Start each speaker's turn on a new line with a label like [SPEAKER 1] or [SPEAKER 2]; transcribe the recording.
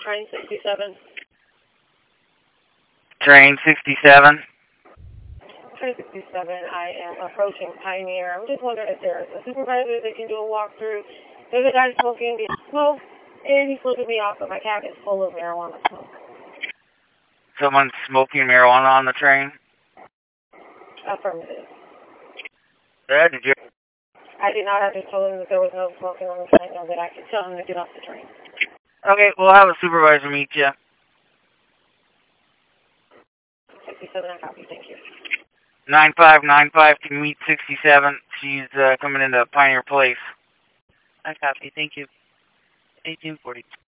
[SPEAKER 1] train 67.
[SPEAKER 2] Train 67.
[SPEAKER 1] Train 67, I am approaching Pioneer. I'm just wondering if there's a supervisor that can do a walkthrough. There's a guy smoking smoke, and he's flipping me off, but my cabin is full of marijuana smoke.
[SPEAKER 2] Someone's smoking marijuana on the train?
[SPEAKER 1] Affirmative.
[SPEAKER 2] Yeah, did you?
[SPEAKER 1] I did not have to tell him that there was no smoking on the train, or that I could tell him to get off the train.
[SPEAKER 2] Okay, we'll have a supervisor meet you.
[SPEAKER 1] 67, I copy, thank you.
[SPEAKER 2] 9595 can meet 67. She's coming into Pioneer Place.
[SPEAKER 3] I copy, thank you. 1842.